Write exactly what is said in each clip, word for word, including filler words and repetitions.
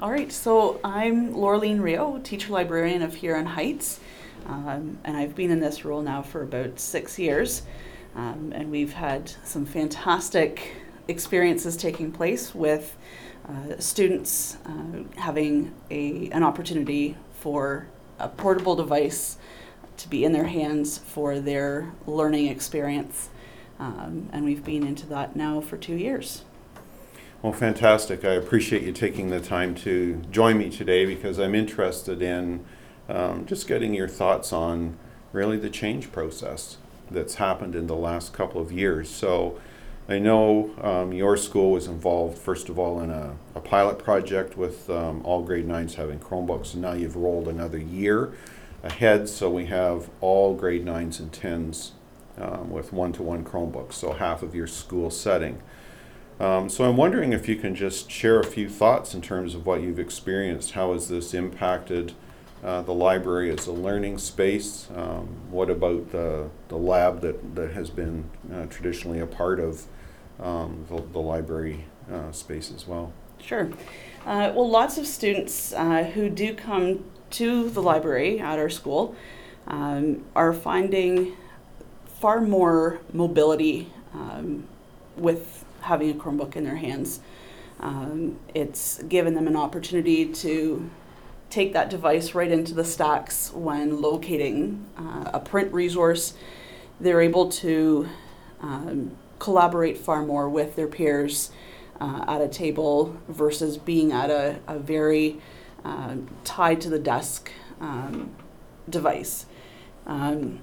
All right, so I'm Laureline Rio, teacher librarian of Huron Heights, um, and I've been in this role now for about six years, um, and we've had some fantastic experiences taking place with uh, students uh, having a, an opportunity for a portable device to be in their hands for their learning experience, um, and we've been into that now for two years. Well, fantastic. I appreciate you taking the time to join me today because I'm interested in um, just getting your thoughts on really the change process that's happened in the last couple of years. So I know um, your school was involved, first of all, in a, a pilot project with um, all grade nines having Chromebooks, and now you've rolled another year ahead, so we have all grade nines and tens um, with one-to-one Chromebooks, so half of your school setting. Um, so I'm wondering if you can just share a few thoughts in terms of what you've experienced. How has this impacted uh, the library as a learning space? Um, what about the, the lab that, that has been uh, traditionally a part of um, the, the library uh, space as well? Sure. Uh, well, lots of students uh, who do come to the library at our school um, are finding far more mobility um, with having a Chromebook in their hands. Um, it's given them an opportunity to take that device right into the stacks when locating uh, a print resource. They're able to um, collaborate far more with their peers uh, at a table versus being at a, a very uh, tied to the desk um, device. Um,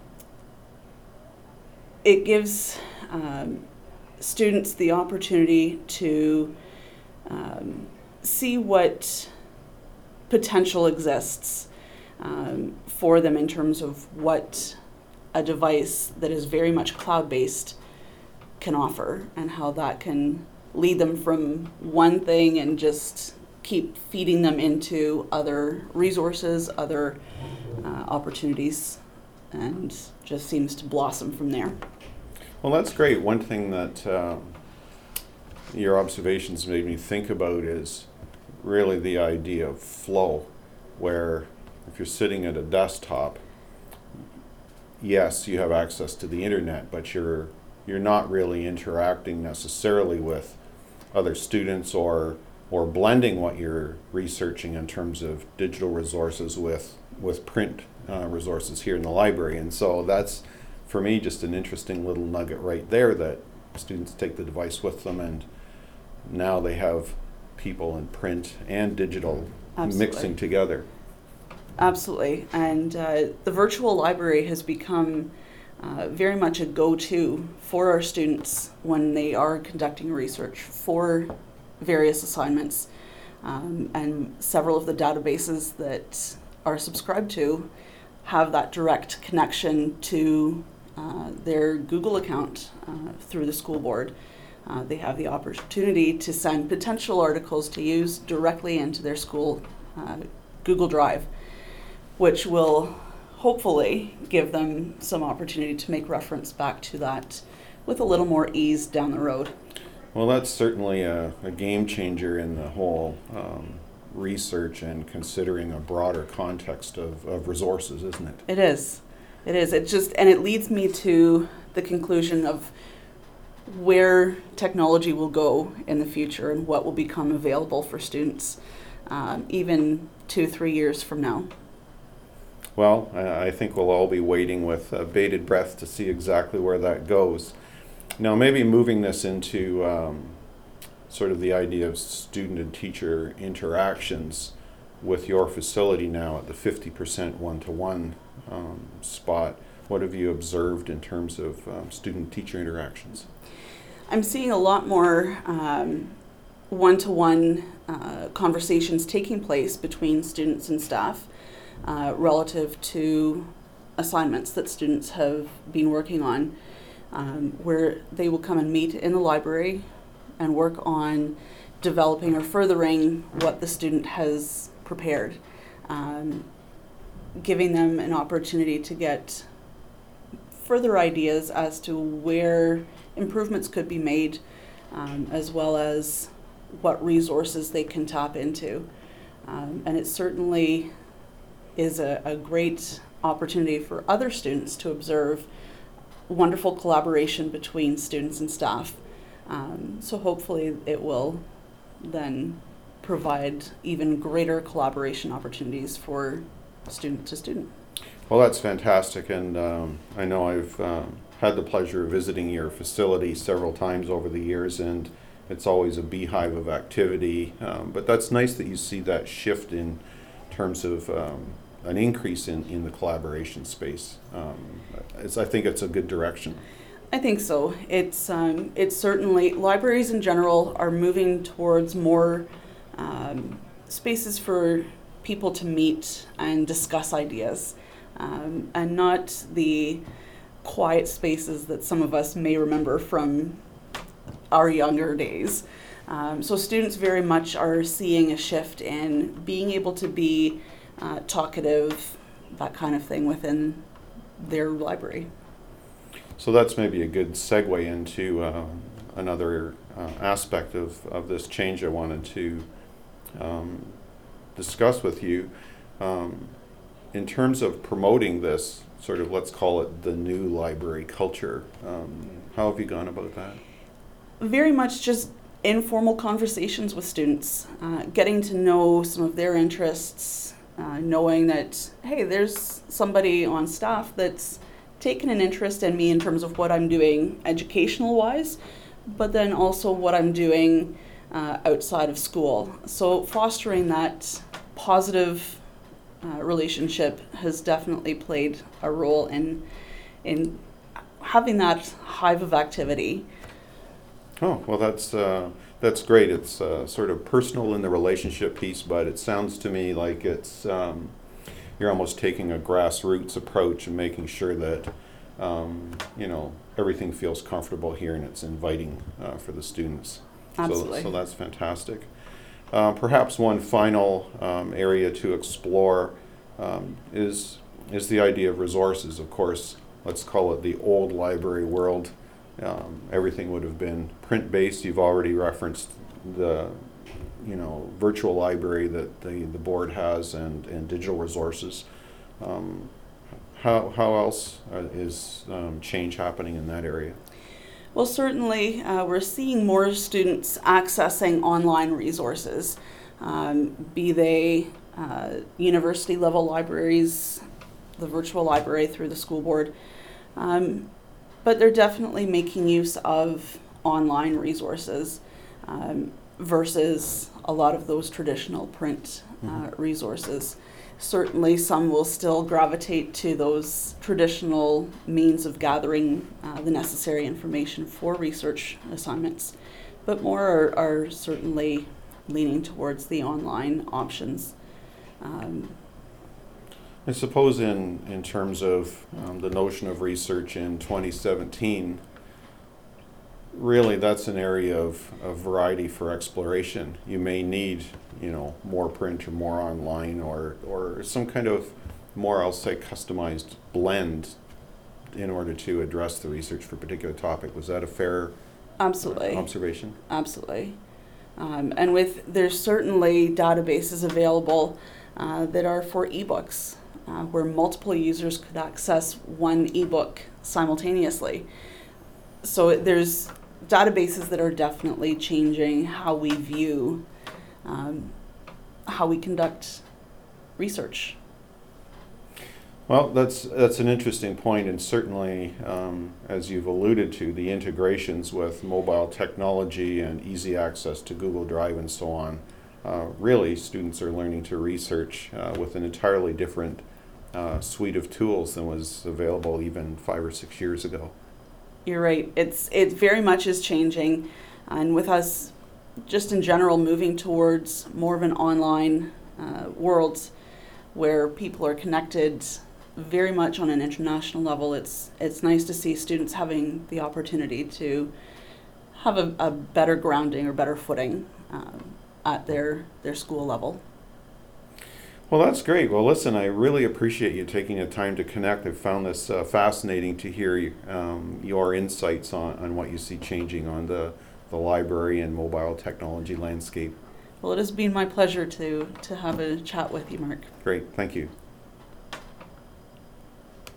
it gives um, students the opportunity to um, see what potential exists um, for them in terms of what a device that is very much cloud-based can offer and how that can lead them from one thing and just keep feeding them into other resources, other uh, opportunities, and just seems to blossom from there. Well, that's great. One thing that uh, your observations made me think about is really the idea of flow, where if you're sitting at a desktop, yes, you have access to the internet, but you're you're not really interacting necessarily with other students or or blending what you're researching in terms of digital resources with with print uh, resources here in the library. And so that's, for me, just an interesting little nugget right there, that students take the device with them and now they have people in print and digital Absolutely. Mixing together. Absolutely. And uh, the virtual library has become uh, very much a go-to for our students when they are conducting research for various assignments. Um, and several of the databases that are subscribed to have that direct connection to Uh, their Google account uh, through the school board. Uh, they have the opportunity to send potential articles to use directly into their school uh, Google Drive, which will hopefully give them some opportunity to make reference back to that with a little more ease down the road. Well, that's certainly a, a game changer in the whole um, research and considering a broader context of, of resources, isn't it? It is. It is. It just, and it leads me to the conclusion of where technology will go in the future and what will become available for students, um, even two, three years from now. Well, I, I think we'll all be waiting with uh, bated breath to see exactly where that goes. Now, maybe moving this into um, sort of the idea of student and teacher interactions with your facility now at the fifty percent one-to-one um, spot. What have you observed in terms of um, student-teacher interactions? I'm seeing a lot more um, one-to-one uh, conversations taking place between students and staff uh, relative to assignments that students have been working on, um, where they will come and meet in the library and work on developing or furthering what the student has prepared, um, giving them an opportunity to get further ideas as to where improvements could be made, um, as well as what resources they can tap into. Um, and it certainly is a, a great opportunity for other students to observe wonderful collaboration between students and staff. Um, so hopefully it will then provide even greater collaboration opportunities for student to student. Well, that's fantastic, and um, I know I've um, had the pleasure of visiting your facility several times over the years, and it's always a beehive of activity. Um, but that's nice that you see that shift in terms of um, an increase in, in the collaboration space. Um, it's, I think it's a good direction. I think so. It's um, it's certainly, libraries in general are moving towards more um, spaces for people to meet and discuss ideas, um, and not the quiet spaces that some of us may remember from our younger days. Um, so students very much are seeing a shift in being able to be uh, talkative, that kind of thing within their library. So that's maybe a good segue into uh, another uh, aspect of, of this change I wanted to um, discuss with you. Um, in terms of promoting this sort of, let's call it the new library culture, um, how have you gone about that? Very much just informal conversations with students, uh, getting to know some of their interests, uh, knowing that, hey, there's somebody on staff that's taken an interest in me in terms of what I'm doing educational wise, but then also what I'm doing uh, outside of school. So fostering that positive uh, relationship has definitely played a role in in having that hive of activity. Oh, well, that's uh, that's great. It's uh, sort of personal in the relationship piece, but it sounds to me like it's um, you're almost taking a grassroots approach and making sure that um, you know everything feels comfortable here and it's inviting uh, for the students. Absolutely. So, so that's fantastic. Uh, perhaps one final um, area to explore um, is is the idea of resources. Of course, let's call it the old library world. Um, everything would have been print-based. You've already referenced the, you know, virtual library that the, the board has, and, and digital resources. Um, how how else uh, is um, change happening in that area? Well, certainly uh, we're seeing more students accessing online resources, um, be they uh, university level libraries, the virtual library through the school board. Um, But they're definitely making use of online resources um, versus a lot of those traditional print uh, Mm-hmm. resources. Certainly some will still gravitate to those traditional means of gathering uh, the necessary information for research assignments, but more are, are certainly leaning towards the online options. Um, I suppose in, in terms of um, the notion of research in twenty seventeen, really that's an area of, of variety for exploration. You may need, you know, more print or more online, or, or some kind of more, I'll say, customized blend in order to address the research for a particular topic. Was that a fair absolutely. observation? Absolutely. Um, and with, there's certainly databases available uh, that are for ebooks, uh, where multiple users could access one ebook simultaneously. So it- there's databases that are definitely changing how we view, um, how we conduct research. Well, that's that's an interesting point, and certainly, um, as you've alluded to, the integrations with mobile technology and easy access to Google Drive and so on. Uh, really, students are learning to research uh, with an entirely different uh, suite of tools than was available even five or six years ago. You're right. It's it very much is changing, and with us, just in general, moving towards more of an online uh, world where people are connected very much on an international level. It's it's nice to see students having the opportunity to have a, a better grounding or better footing um, at their their school level. Well, that's great. Well, listen, I really appreciate you taking the time to connect. I found this uh, fascinating to hear um, your insights on, on what you see changing on the, the library and mobile technology landscape. Well, it has been my pleasure to, to have a chat with you, Mark. Great, thank you.